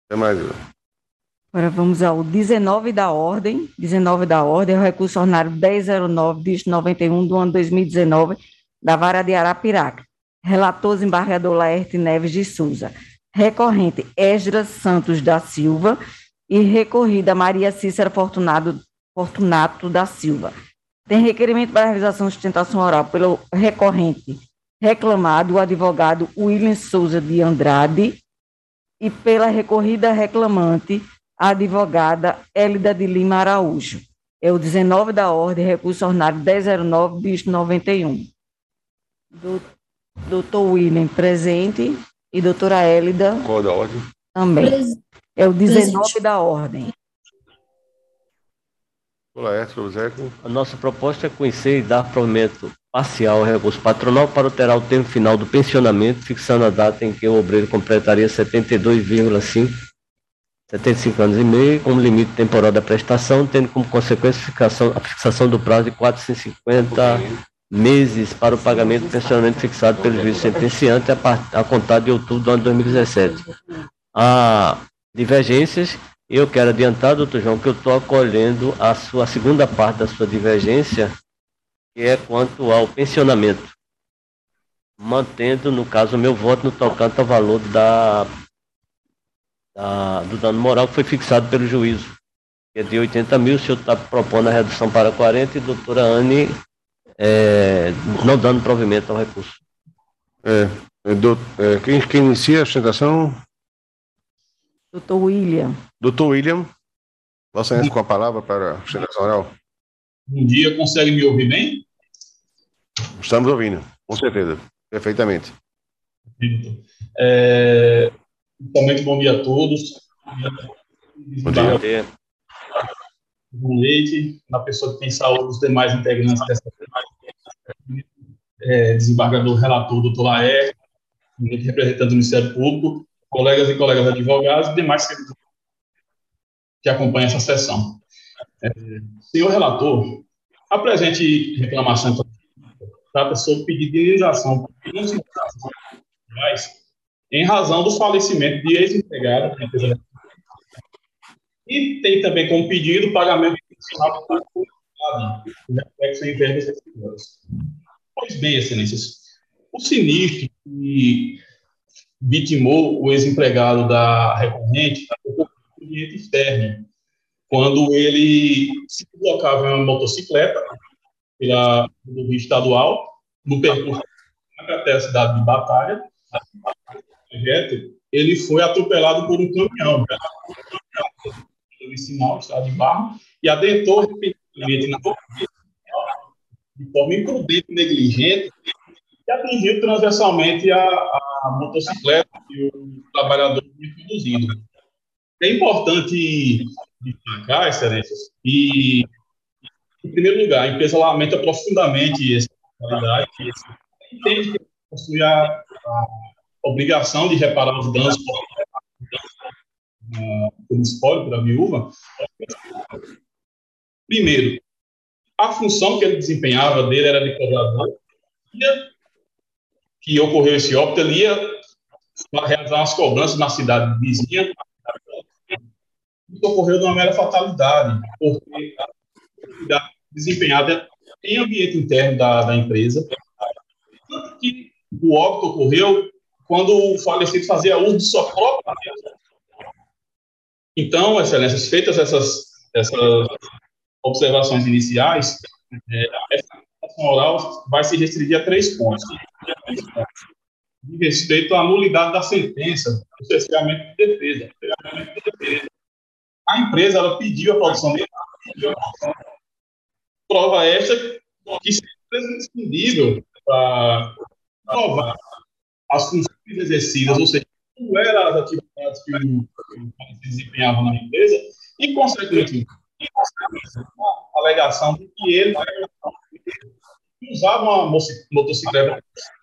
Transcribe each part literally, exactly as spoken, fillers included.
Até mais. Agora vamos ao dezenove da ordem. dezenove da ordem é o recurso ordinário dez zero nove, dígito noventa e um, do ano dois mil e dezenove, da Vara de Arapiraca. Relator, desembargador Laerte Neves de Souza. Recorrente, Esdras Santos da Silva. E recorrida, Maria Cícera Fortunado, Fortunato da Silva. Tem requerimento para realização de sustentação oral pelo recorrente reclamado, o advogado William Souza de Andrade, e pela recorrida reclamante, a advogada Hélida de Lima Araújo. É o dezenove da ordem, recurso ordinário dez zero nove, dígito noventa e um. Do, doutor William presente e doutora Hélida Qual da ordem? também. É o dezenove da ordem. Olá, Edson Zeco. A nossa proposta é conhecer e dar provimento parcial ao recurso patronal para alterar o termo final do pensionamento, fixando a data em que o obreiro completaria setenta e dois vírgula cinco, setenta e cinco anos e meio, como limite temporal da prestação, tendo como consequência a fixação, a fixação do prazo de quatrocentos e cinquenta meses para o pagamento do pensionamento fixado pelo juiz sentenciante a, part... a contar de outubro do ano dois mil e dezessete. Há divergências. Eu quero adiantar, doutor João, que eu estou acolhendo a sua a segunda parte da sua divergência, que é quanto ao pensionamento, mantendo, no caso, o meu voto no tocante ao valor da, da, do dano moral que foi fixado pelo juízo, que é de oitenta mil. O senhor está propondo a redução para quarenta e a doutora Anne é, não dando provimento ao recurso. É, é, do, é, quem, quem inicia a sustentação? Doutor William. Doutor William, Vossa Excelência com a palavra para a sustentação oral. Bom dia, consegue me ouvir bem? Estamos ouvindo, com certeza, perfeitamente. É, Principalmente bom dia a todos. Bom dia. Bom leite, na pessoa que tem saúde, os demais integrantes dessa é, desembargador relator, doutor Laerte, representante do Ministério Público, colegas e colegas advogados e demais que acompanham essa sessão. É, senhor relator, a presente reclamação trata sobre pedido de indenização em razão do falecimento de ex-empregado da empresa. E tem também como pedido o pagamento adicional por reflexo em verbas recebidas. Pois bem, excelências, o sinistro que vitimou o ex-empregado da recorrente foi um cliente externo, quando ele se deslocava em uma motocicleta pela rodovia estadual, no percurso até a cidade de Batalha, ele foi atropelado por um caminhão, no sinal, estado de barro, e adentrou repentinamente na de forma imprudente e negligente, e atingiu transversalmente a, a motocicleta que o trabalhador tinha conduzido. É importante destacar, excelências, e, em primeiro lugar, a empresa lamenta profundamente essa realidade, e entende que possui a, a obrigação de reparar os danos pelo espólio da viúva. Primeiro, a função que ele desempenhava dele era de cobrador, que ocorreu esse óbito, ele ia realizar umas cobranças na cidade vizinha. Isso ocorreu de uma mera fatalidade, porque a atividade desempenhada em ambiente interno da, da empresa, tanto que o óbito ocorreu quando o falecido fazia uso de sua própria empresa. Então, excelências, feitas essas, essas observações iniciais, é, essa sustentação oral vai se restringir a três pontos. De respeito à nulidade da sentença, do cerceamento de defesa. A empresa ela pediu a produção de prova esta que seria imprescindível para provar as funções exercidas, ou seja, como eram as atividades que o se desempenhava na empresa, e, consequentemente, a alegação de que ele usava uma motocicleta.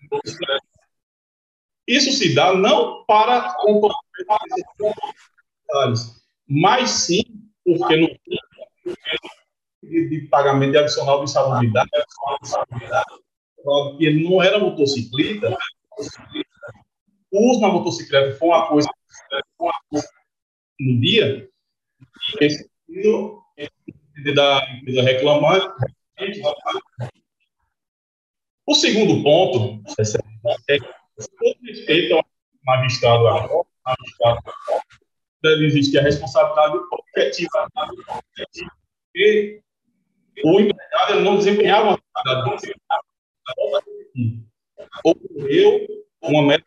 Isso se dá não para comprometer detalhes, mas sim porque no de, de pagamento de adicional de insalubridade, que ele não era motocicleta, o uso na motocicleta foi uma coisa no dia, esse da empresa reclamante. O segundo ponto é que, com respeito ao magistrado agora, magistrado, deve existir a responsabilidade objetiva, porque o empregado não desempenhava uma atividade. Ocorreu uma meta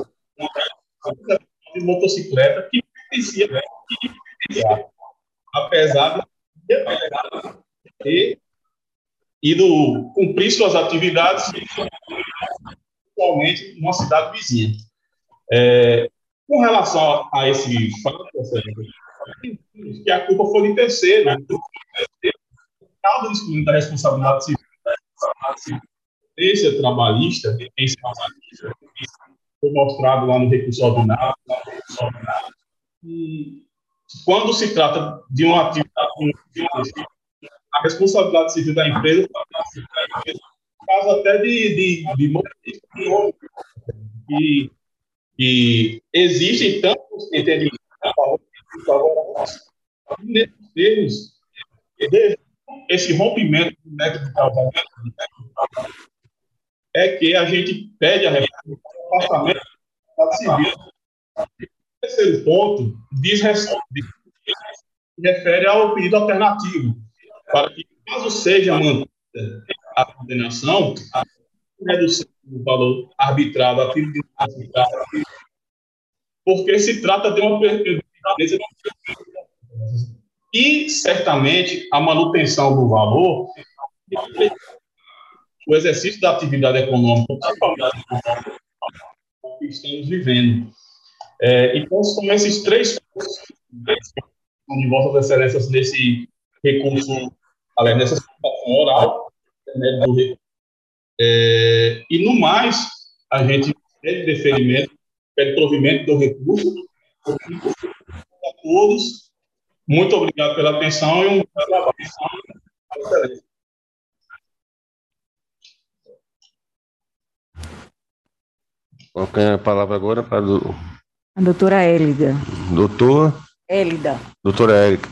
de motocicleta que pertencia, apesar de ter ido cumprir suas atividades atualmente numa cidade vizinha. É, com relação a esse fato, que a culpa foi de terceiro, né? Caso excluindo da responsabilidade civil, esse trabalhista, esse trabalhista, foi mostrado lá no recurso ordinário, e quando se trata de uma atividade, a responsabilidade civil da empresa, caso até de, de, de, de que existem tantos entendimentos nesses termos, esse rompimento do método de trabalho é que a gente pede a reforma do afastamento da civil. O terceiro ponto diz, refere ao pedido alternativo, para que, caso seja mantida a condenação, a redução do valor arbitrário a título de porque se trata de uma perda e, certamente, a manutenção do valor, o exercício da atividade econômica que estamos vivendo. É, então, são esses três pontos de Vossas Excelências nesse recurso, além dessa situação oral, né, do, é, e, no mais, a gente pede deferimento, pede provimento do recurso a todos. Muito obrigado pela atenção e um bom trabalho. Excelente. Qual é a palavra agora para do... a doutora Élida. Doutor? Élida. Doutora Érica.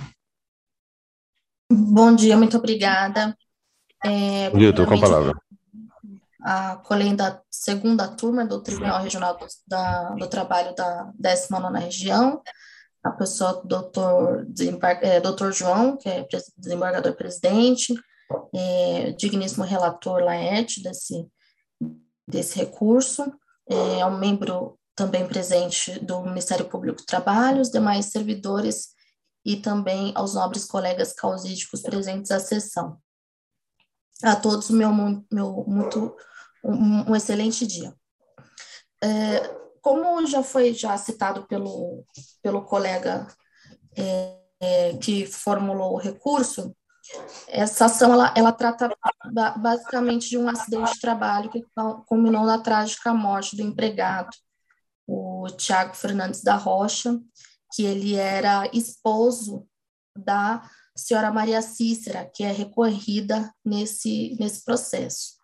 Bom dia, muito obrigada. É, Bom dia, estou com a palavra. A colei da segunda turma do Tribunal Regional do, da, do Trabalho da décima nona Região, a pessoa do doutor, é, doutor João, que é desembargador-presidente, é, digníssimo relator Laerte desse, desse recurso, é um membro também presente do Ministério Público do Trabalho, os demais servidores e também aos nobres colegas causídicos presentes à sessão. A todos, meu, meu muito, um, um excelente dia. É, como já foi já citado pelo, pelo colega é, é, que formulou o recurso, essa ação ela, ela trata basicamente de um acidente de trabalho que culminou na trágica morte do empregado, o Tiago Fernandes da Rocha, que ele era esposo da senhora Maria Cícera, que é recorrida nesse, nesse processo.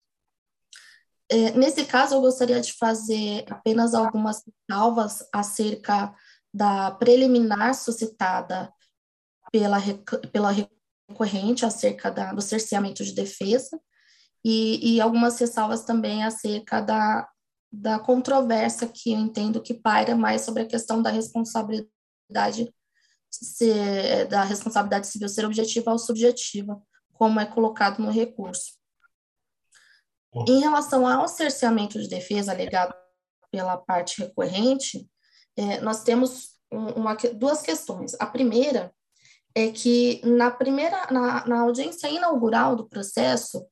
É, nesse caso, eu gostaria de fazer apenas algumas ressalvas acerca da preliminar suscitada pela, pela recorrente, acerca da, do cerceamento de defesa, e, e algumas ressalvas também acerca da, da controvérsia que eu entendo que paira mais sobre a questão da responsabilidade ser, da responsabilidade civil ser objetiva ou subjetiva, como é colocado no recurso. Em relação ao cerceamento de defesa alegado pela parte recorrente, é, nós temos uma, duas questões. A primeira é que na primeira, na, na audiência inaugural do processo,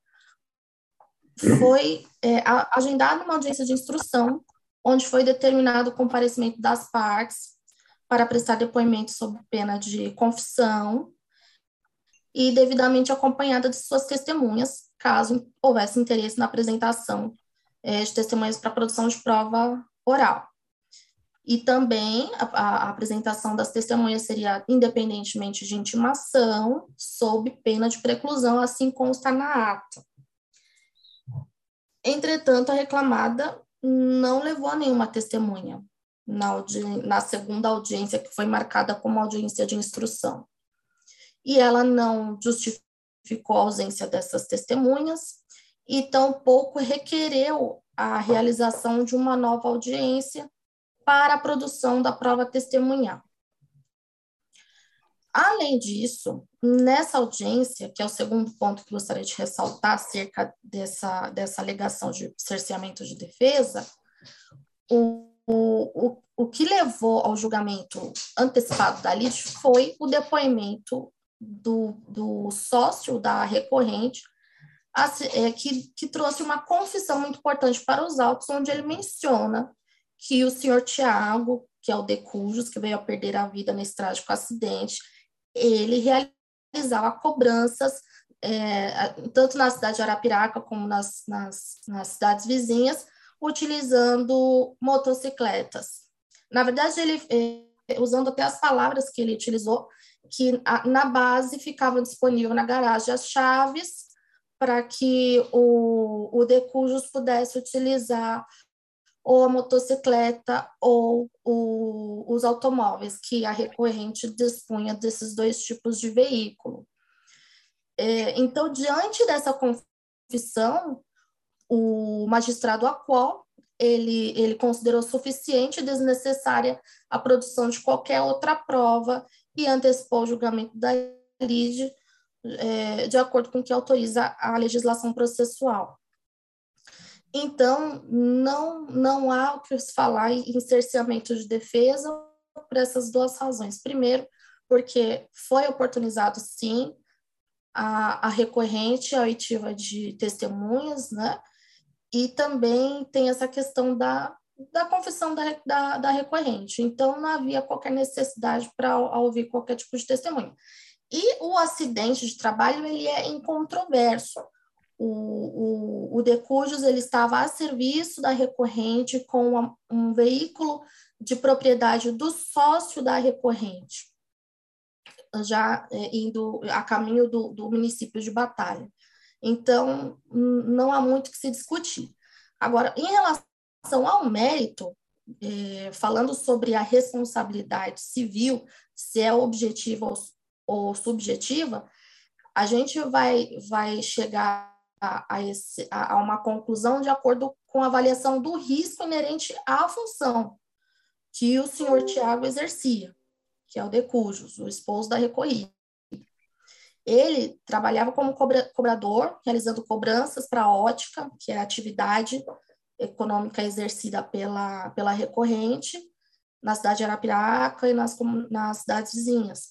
foi é, agendada uma audiência de instrução, onde foi determinado o comparecimento das partes para prestar depoimento sob pena de confissão e devidamente acompanhada de suas testemunhas, caso houvesse interesse na apresentação é, de testemunhas para produção de prova oral. E também a, a apresentação das testemunhas seria independentemente de intimação, sob pena de preclusão, assim consta na ata. Entretanto, a reclamada não levou a nenhuma testemunha. na, audi... na segunda audiência, que foi marcada como audiência de instrução. E ela não justificou a ausência dessas testemunhas e tampouco requereu a realização de uma nova audiência para a produção da prova testemunhal. Além disso, nessa audiência, que é o segundo ponto que gostaria de ressaltar acerca dessa, dessa alegação de cerceamento de defesa, o, o, o que levou ao julgamento antecipado da lide foi o depoimento do, do sócio da recorrente, é, que, que trouxe uma confissão muito importante para os autos, onde ele menciona que o senhor Tiago, que é o de Cujos, que veio a perder a vida nesse trágico acidente, ele realizava cobranças, é, tanto na cidade de Arapiraca como nas, nas, nas cidades vizinhas, utilizando motocicletas. Na verdade, ele, é, usando até as palavras que ele utilizou, que a, na base ficava disponível na garagem as chaves para que o, o de Cujos pudesse utilizar ou a motocicleta ou o, os automóveis, que a recorrente dispunha desses dois tipos de veículo. É, então, diante dessa confissão, o magistrado Aquó, ele, ele considerou suficiente e desnecessária a produção de qualquer outra prova e antecipou o julgamento da lide, é, de acordo com o que autoriza a legislação processual. Então, não, não há o que se falar em cerceamento de defesa por essas duas razões. Primeiro, porque foi oportunizado, sim, a, a recorrente, a oitiva de testemunhas, né? E também tem essa questão da, da confissão da, da, da recorrente. Então, não havia qualquer necessidade para ouvir qualquer tipo de testemunha. E o acidente de trabalho, ele é incontroverso. O, o, o de Cujos, ele estava a serviço da recorrente com uma, um veículo de propriedade do sócio da recorrente, já é, indo a caminho do, do município de Batalha. Então, não há muito que se discutir. Agora, em relação ao mérito, é, falando sobre a responsabilidade civil, se é objetiva ou, ou subjetiva, a gente vai, vai chegar A, a, esse, a, a uma conclusão de acordo com a avaliação do risco inerente à função que o senhor Tiago exercia, que é o de Cujos, o esposo da recorrida. Ele trabalhava como cobra, cobrador, realizando cobranças para a ótica, que é a atividade econômica exercida pela, pela recorrente, na cidade de Arapiraca e nas, nas cidades vizinhas.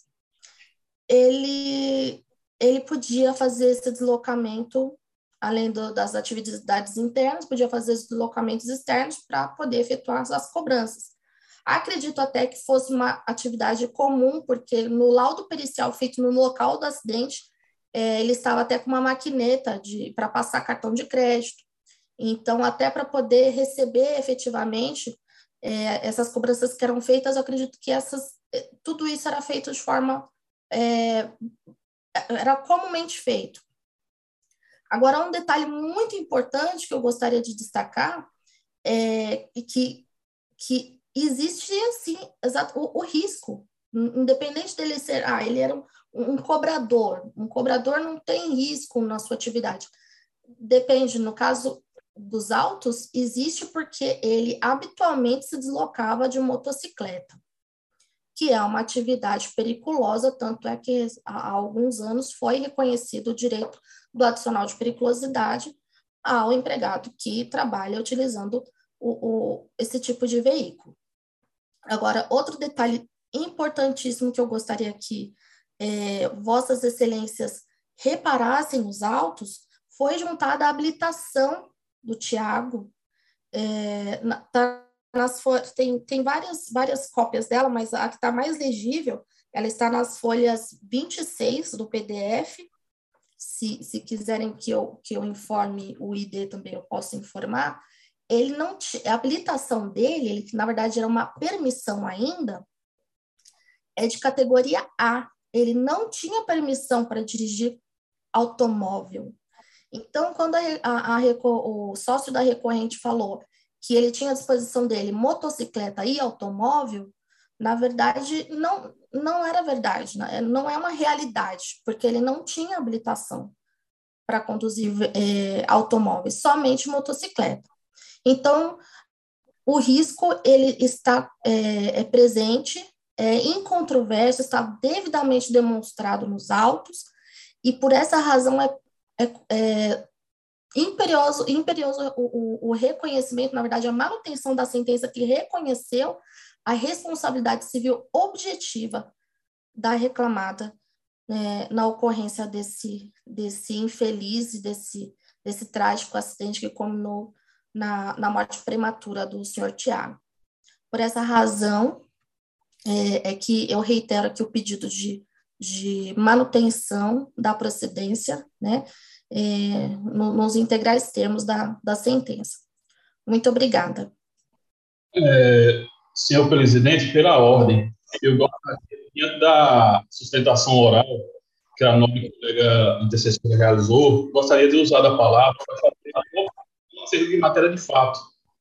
Ele, ele podia fazer esse deslocamento, além do, das atividades internas, podia fazer os deslocamentos externos para poder efetuar as cobranças. Acredito até que fosse uma atividade comum, porque no laudo pericial feito no local do acidente, é, ele estava até com uma maquineta para passar cartão de crédito. Então, até para poder receber efetivamente é, essas cobranças que eram feitas, eu acredito que essas, tudo isso era feito de forma... É, era comumente feito. Agora, um detalhe muito importante que eu gostaria de destacar é que, que existe, assim, exato, o, o risco, independente dele ser, ah, ele era um, um cobrador, um cobrador não tem risco na sua atividade. Depende, no caso dos autos, existe porque ele habitualmente se deslocava de motocicleta, que é uma atividade periculosa, tanto é que há alguns anos foi reconhecido o direito do adicional de periculosidade ao empregado que trabalha utilizando o, o, esse tipo de veículo. Agora, outro detalhe importantíssimo que eu gostaria que é, vossas excelências reparassem nos autos foi juntada a habilitação do Tiago, é, na, tá, Nas, tem tem várias, várias cópias dela, mas a que está mais legível, ela está nas folhas vinte e seis do P D F. Se, se quiserem que eu, que eu informe o I D também, eu posso informar. Ele não a habilitação dele, ele, que na verdade era uma permissão ainda, é de categoria A. Ele não tinha permissão para dirigir automóvel. Então, quando a, a, a, o sócio da recorrente falou que ele tinha à disposição dele motocicleta e automóvel, na verdade, não, não era verdade, né? Não é uma realidade, porque ele não tinha habilitação para conduzir é, automóveis, somente motocicleta. Então, o risco, ele está é, é presente, é incontroverso, está devidamente demonstrado nos autos, e por essa razão é, é, é imperioso, imperioso o, o, o reconhecimento, na verdade, a manutenção da sentença que reconheceu a responsabilidade civil objetiva da reclamada, né, na ocorrência desse, desse infeliz e desse, desse trágico acidente que culminou na, na morte prematura do senhor Tiago. Por essa razão, é, é que eu reitero aqui o pedido de, de manutenção da procedência, né, é, no, nos integrais termos da, da sentença. Muito obrigada. É, senhor presidente, pela ordem, eu gostaria, diante da sustentação oral que a nobre colega intercessora realizou, gostaria de usar a palavra para fazer uma série de matéria de fato.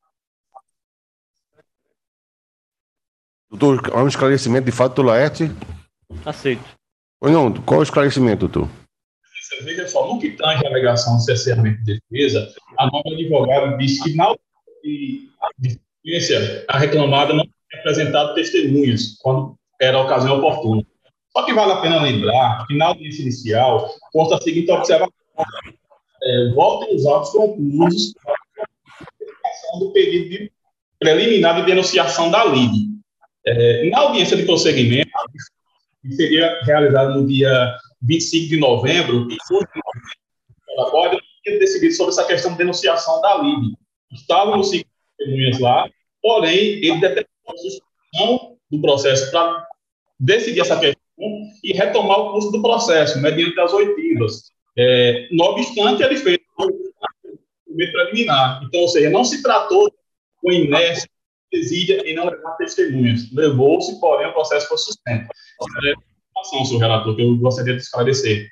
Doutor, há um esclarecimento de fato do Laerte? Aceito. Ou não? Qual é o esclarecimento, doutor? Veja só, no que tange a alegação de cerceamento de defesa, a nobre advogada diz que na audiência a reclamada não tinha apresentado testemunhas quando era a ocasião oportuna. Só que vale a pena lembrar que na audiência inicial consta a seguinte observação: é, voltem os autos conclusos do pedido de preliminar de denunciação da L I B. É, na audiência de prosseguimento, que seria realizada no dia vinte e cinco de novembro, ela pode ter decidido sobre essa questão de denunciação da L I B. Estavam os cinco testemunhas lá, porém, ele determinou a suspensão do processo para decidir essa questão e retomar o curso do processo, mediante as oitivas. É, não obstante, ele fez o meio preliminar. Então, ou seja, não se tratou com inércia, desídia em não levar testemunhas. Levou-se, porém, o processo foi suspenso. Essa é a informação, senhor relator, que eu gostaria de esclarecer.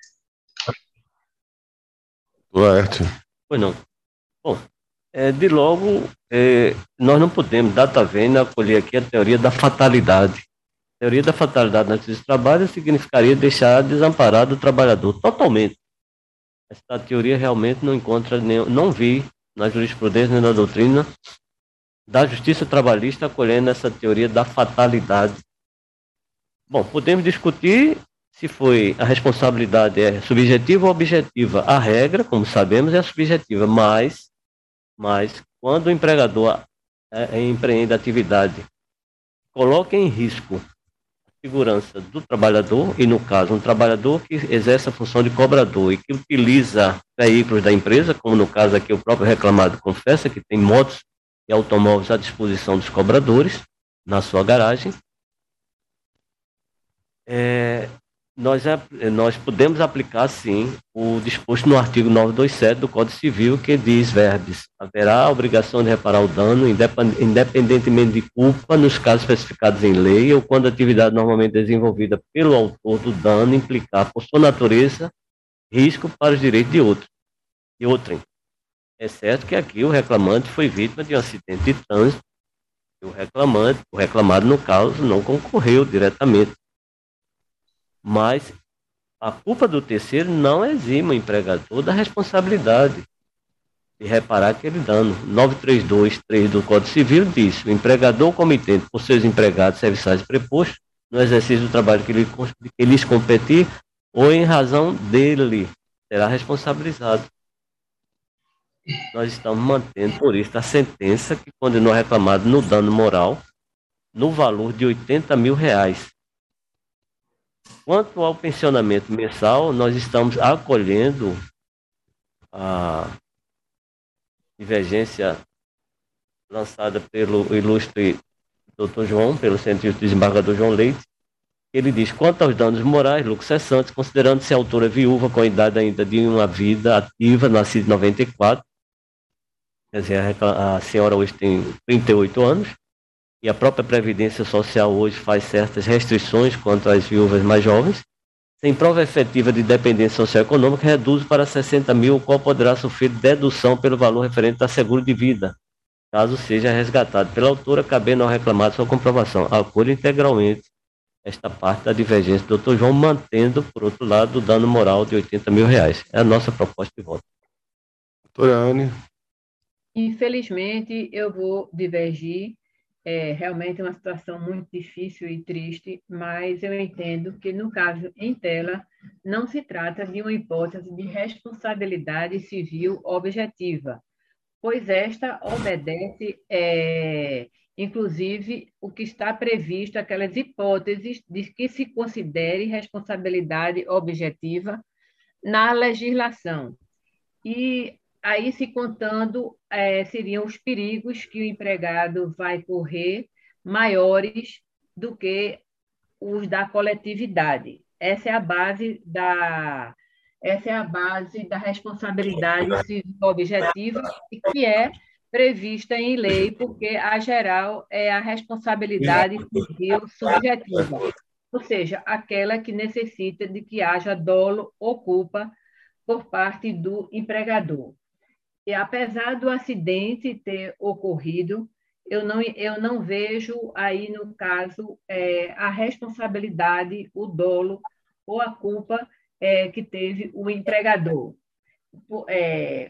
Laerte. Pois não. Bom, é, de logo, é, nós não podemos, data vênia, acolher aqui a teoria da fatalidade. A teoria da fatalidade na justiça do trabalho significaria deixar desamparado o trabalhador totalmente. Essa teoria realmente não encontra, nem, não vi na jurisprudência nem na doutrina da justiça trabalhista acolhendo essa teoria da fatalidade. Bom, podemos discutir se foi a responsabilidade é subjetiva ou objetiva. A regra, como sabemos, é subjetiva, mas, mas quando o empregador é, é, empreende atividade, coloca em risco a segurança do trabalhador, e no caso, um trabalhador que exerce a função de cobrador e que utiliza veículos da empresa, como no caso aqui o próprio reclamado confessa que tem motos e automóveis à disposição dos cobradores na sua garagem, é, nós, nós podemos aplicar, sim, o disposto no artigo novecentos e vinte e sete do Código Civil, que diz verbis: haverá a obrigação de reparar o dano, independentemente de culpa, nos casos especificados em lei, ou quando a atividade normalmente desenvolvida pelo autor do dano implicar, por sua natureza, risco para os direitos de outro. De outrem. É certo que aqui o reclamante foi vítima de um acidente de trânsito, e o reclamante, o reclamado, no caso, não concorreu diretamente. Mas a culpa do terceiro não exime o empregador da responsabilidade de reparar aquele dano. novecentos e trinta e dois ponto três do Código Civil diz: o empregador comitente por seus empregados serviçais prepostos no exercício do trabalho que, lhe, que lhes competir ou em razão dele será responsabilizado. Nós estamos mantendo, por isso, a sentença que condenou o reclamado no dano moral no valor de oitenta mil reais. Quanto ao pensionamento mensal, nós estamos acolhendo a divergência lançada pelo ilustre doutor João, pelo centro desembargador João Leite. Ele diz: quanto aos danos morais, lucros cessantes, considerando-se a autora viúva com a idade ainda de uma vida ativa, nascida em noventa e quatro, quer dizer, a, a senhora hoje tem trinta e oito anos, e a própria Previdência Social hoje faz certas restrições quanto às viúvas mais jovens, sem prova efetiva de dependência socioeconômica, reduz para sessenta mil, o qual poderá sofrer dedução pelo valor referente a seguro de vida. caso seja resgatado pela autora, cabendo ao reclamado sua comprovação. Acolho integralmente esta parte da divergência do doutor João, mantendo, por outro lado, o dano moral de oitenta mil reais. É a nossa proposta de voto. Doutora Anne. Infelizmente, eu vou divergir. É realmente uma situação muito difícil e triste, mas eu entendo que, no caso em tela, não se trata de uma hipótese de responsabilidade civil objetiva, pois esta obedece, é, inclusive, o que está previsto, aquelas hipóteses de que se considere responsabilidade objetiva na legislação. E aí, se contando, é, seriam os perigos que o empregado vai correr maiores do que os da coletividade. Essa é a base da, essa é a base da responsabilidade civil objetiva, que é prevista em lei, porque a geral é a responsabilidade civil subjetiva, ou seja, aquela que necessita de que haja dolo ou culpa por parte do empregador. E apesar do acidente ter ocorrido, eu não, eu não vejo aí, no caso, é, a responsabilidade, o dolo ou a culpa é, que teve o empregador. É,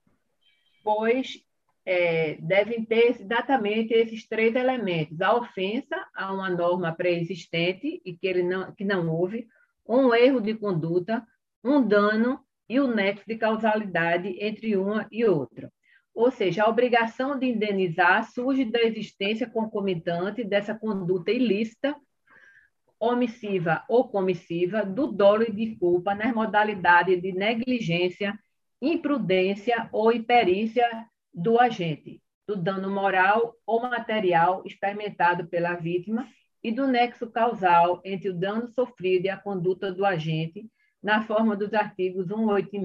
pois é, devem ter exatamente esses três elementos: a ofensa a uma norma pré-existente e que, ele não, que não houve, um erro de conduta, um dano e o nexo de causalidade entre uma e outra. Ou seja, a obrigação de indenizar surge da existência concomitante dessa conduta ilícita, omissiva ou comissiva, do dolo e de culpa nas modalidades de negligência, imprudência ou imperícia do agente, do dano moral ou material experimentado pela vítima e do nexo causal entre o dano sofrido e a conduta do agente, na forma dos artigos cento e oitenta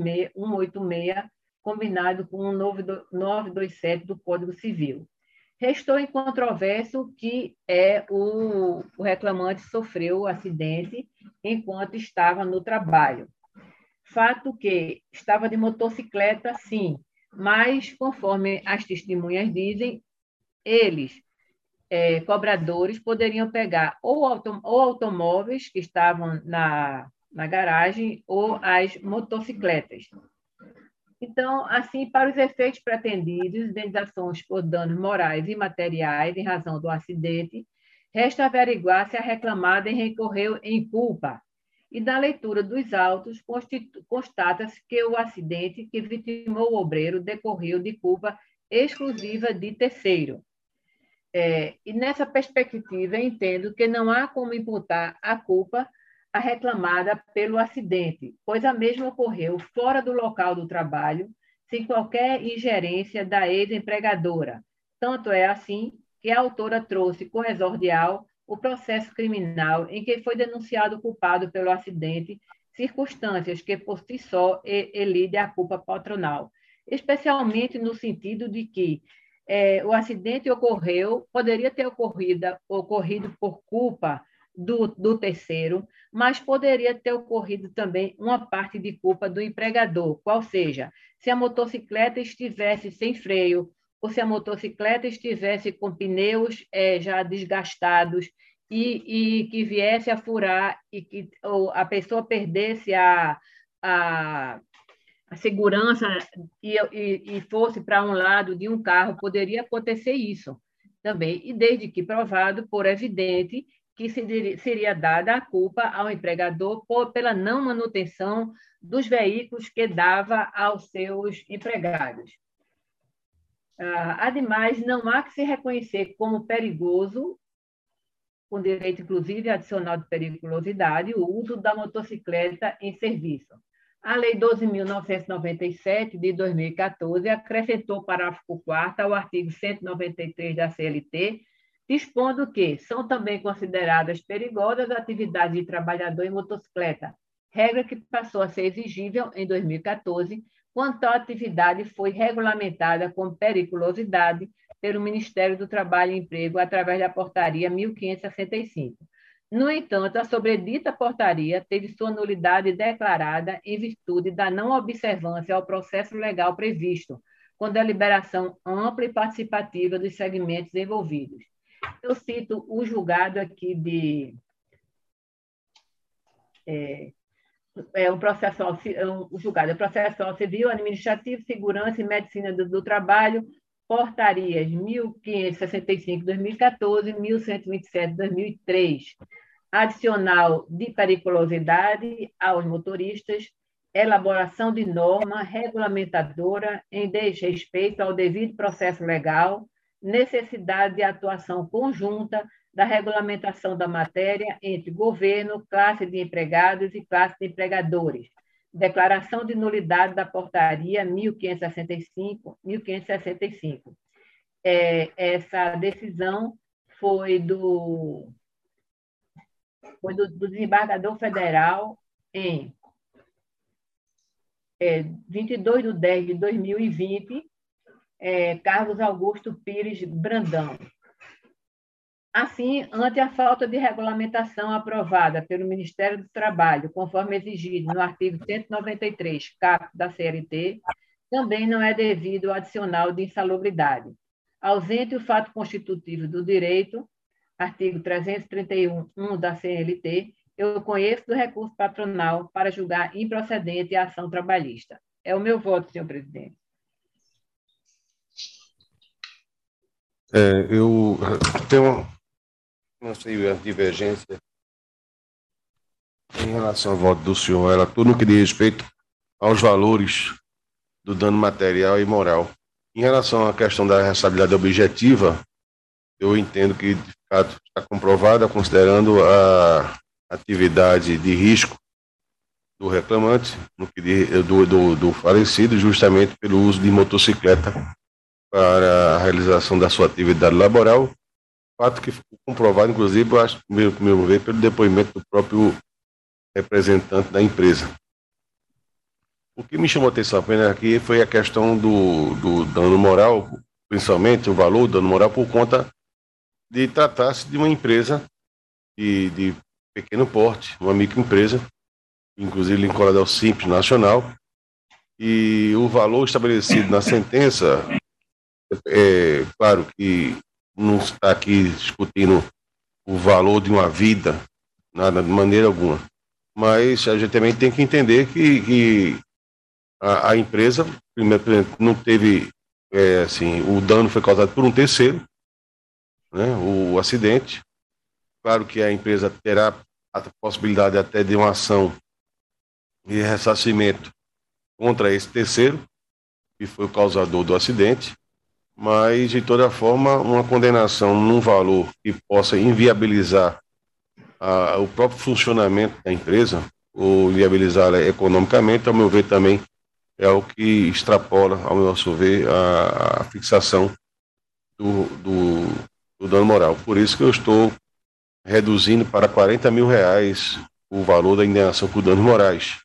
e seis, combinado com o novecentos e vinte e sete do Código Civil. Restou incontroverso que é, o, o reclamante sofreu o acidente enquanto estava no trabalho. Fato que estava de motocicleta, sim, mas, conforme as testemunhas dizem, eles, é, cobradores, poderiam pegar ou, autom ou automóveis que estavam na na garagem ou as motocicletas. Então, assim, para os efeitos pretendidos, indenizações por danos morais e materiais em razão do acidente, resta averiguar se a reclamada recorreu em culpa. E da leitura dos autos, constata-se que o acidente que vitimou o obreiro decorreu de culpa exclusiva de terceiro. É, e nessa perspectiva, entendo que não há como imputar a culpa a reclamada pelo acidente, pois a mesma ocorreu fora do local do trabalho, sem qualquer ingerência da ex-empregadora. Tanto é assim que a autora trouxe correspondial o processo criminal em que foi denunciado o culpado pelo acidente, circunstâncias que, por si só, elidem a culpa patronal, especialmente no sentido de que é, o acidente ocorreu, poderia ter ocorrido, ocorrido por culpa Do, do terceiro, mas poderia ter ocorrido também uma parte de culpa do empregador, qual seja, se a motocicleta estivesse sem freio, ou se a motocicleta estivesse com pneus é, já desgastados e, e que viesse a furar e que ou a pessoa perdesse a, a, a segurança e, e, e fosse para um lado de um carro, poderia acontecer isso também, e desde que provado por evidente que seria dada a culpa ao empregador por, pela não manutenção dos veículos que dava aos seus empregados. Ah, ademais, não há que se reconhecer como perigoso, com direito, inclusive, adicional de periculosidade, o uso da motocicleta em serviço. A Lei doze mil novecentos e noventa e sete, de dois mil e quatorze, acrescentou o parágrafo quarto ao artigo cento e noventa e três da C L T, dispondo que são também consideradas perigosas atividades de trabalhador em motocicleta, regra que passou a ser exigível em dois mil e quatorze, quando a atividade foi regulamentada como periculosidade pelo Ministério do Trabalho e Emprego através da Portaria mil quinhentos e sessenta e cinco. No entanto, a sobredita portaria teve sua nulidade declarada em virtude da não observância ao processo legal previsto, com deliberação ampla e participativa dos segmentos envolvidos. Eu cito o julgado aqui de... É, é um processo, é um, o julgado é processual civil, administrativo, segurança e medicina do, do trabalho, portarias mil quinhentos e sessenta e cinco de dois mil e quatorze, mil cento e vinte e sete de dois mil e três, adicional de periculosidade aos motoristas, elaboração de norma regulamentadora em desrespeito ao devido processo legal, necessidade de atuação conjunta da regulamentação da matéria entre governo, classe de empregados e classe de empregadores. Declaração de nulidade da portaria mil quinhentos e sessenta e cinco, mil quinhentos e sessenta e cinco. É, essa decisão foi do, foi do, do desembargador federal em é, vinte e dois de dez de dois mil e vinte, é, Carlos Augusto Pires Brandão. Assim, ante a falta de regulamentação aprovada pelo Ministério do Trabalho, conforme exigido no artigo cento e noventa e três, caput da C L T, também não é devido ao adicional de insalubridade. Ausente o fato constitutivo do direito, artigo trezentos e trinta e um, um da C L T, eu conheço do recurso patronal para julgar improcedente a ação trabalhista. É o meu voto, senhor presidente. É, eu tenho, não sei, a divergência em relação ao voto do senhor, ela tudo no que diz respeito aos valores do dano material e moral. Em relação à questão da responsabilidade objetiva, eu entendo que de fato está comprovada, considerando a atividade de risco do reclamante, no que diz, do, do, do falecido, justamente pelo uso de motocicleta para a realização da sua atividade laboral, fato que ficou comprovado, inclusive, eu acho, meu, meu ver, pelo depoimento do próprio representante da empresa. O que me chamou a atenção apenas aqui foi a questão do, do dano moral, principalmente o valor do dano moral, por conta de tratar-se de uma empresa de, de pequeno porte, uma microempresa, inclusive vinculada ao Simples Nacional, e o valor estabelecido na sentença, é claro que não está aqui discutindo o valor de uma vida, nada, de maneira alguma, mas a gente também tem que entender que, que a, a empresa, primeiro, não teve, é, assim, o dano foi causado por um terceiro, né, o, o acidente. Claro que a empresa terá a possibilidade até de uma ação de ressarcimento contra esse terceiro, que foi o causador do acidente, mas, de toda forma, uma condenação num valor que possa inviabilizar a, o próprio funcionamento da empresa, ou inviabilizá-la economicamente, ao meu ver, também é o que extrapola, ao meu ver, a, a fixação do, do, do dano moral. Por isso que eu estou reduzindo para quarenta mil reais o valor da indenização por danos morais.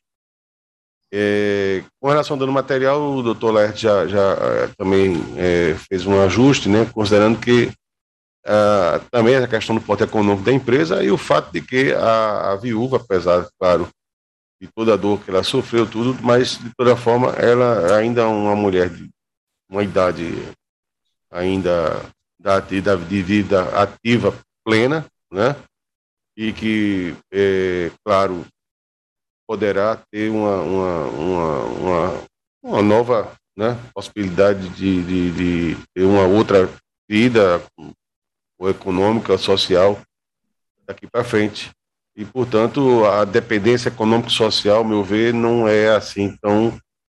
É, com relação ao dano material, o doutor Laerte já, já é, também é, fez um ajuste, né, considerando que é, também a questão do porte econômico da empresa e o fato de que a, a viúva, apesar, claro, de toda a dor que ela sofreu, tudo, mas de toda forma ela ainda é uma mulher de uma idade ainda da, de, de vida ativa plena, né, e que, é, claro, poderá ter uma, uma, uma, uma, uma nova, né, possibilidade de, de, de ter uma outra vida, ou econômica, social, daqui para frente. E, portanto, a dependência econômico-social, ao meu ver, não é assim tão,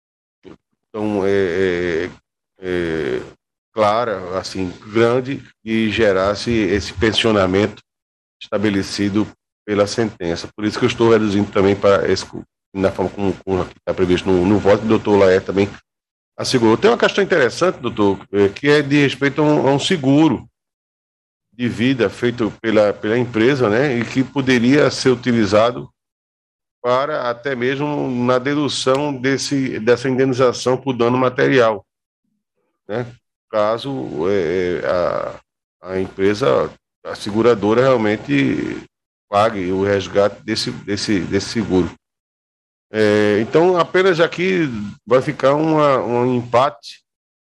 tão é, é, é, clara, assim, grande, e gerasse esse pensionamento estabelecido pela sentença. Por isso que eu estou reduzindo também para esse, na forma como, como está previsto no, no voto, o doutor Laerte também assegurou. Tem uma questão interessante, doutor, que é de respeito a um, a um seguro de vida feito pela, pela empresa, né, e que poderia ser utilizado para até mesmo na dedução desse, dessa indenização por dano material, né, caso é, a, a empresa, a seguradora realmente pague o resgate desse, desse, desse seguro. É, então, apenas aqui vai ficar uma, um empate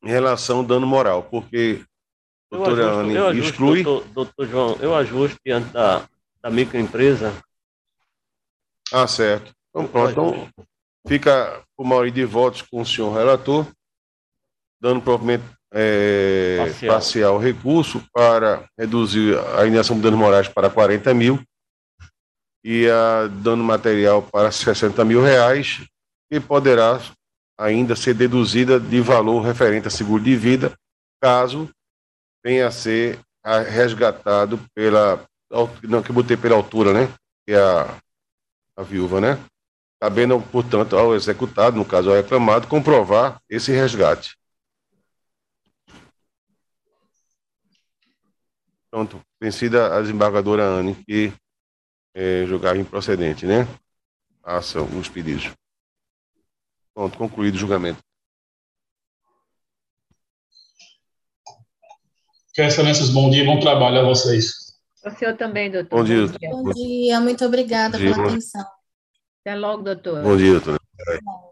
em relação ao dano moral, porque a doutora Anne exclui... Doutor, doutor João, eu ajusto diante da, da microempresa. Ah, certo. Então, pronto. Então, fica o maioria de votos com o senhor relator, dando provimento é, parcial. parcial recurso para reduzir a iniciação de danos morais para quarenta mil e a dano material para sessenta mil reais, que poderá ainda ser deduzida de valor referente a seguro de vida, caso venha a ser resgatado pela... Não, que eu botei pela altura, né? Que é a, a viúva, né? Cabendo, portanto, ao executado, no caso ao reclamado, comprovar esse resgate. Pronto, vencida a desembargadora Anne, que é, julgava improcedente, né? A ação, os pedidos. Pronto, concluído o julgamento. Que excelências, bom dia, bom trabalho a vocês. O senhor também, doutor. Bom dia. Bom dia, bom dia. Muito obrigada Bom dia. pela atenção. Até logo, doutor. Bom dia, doutor.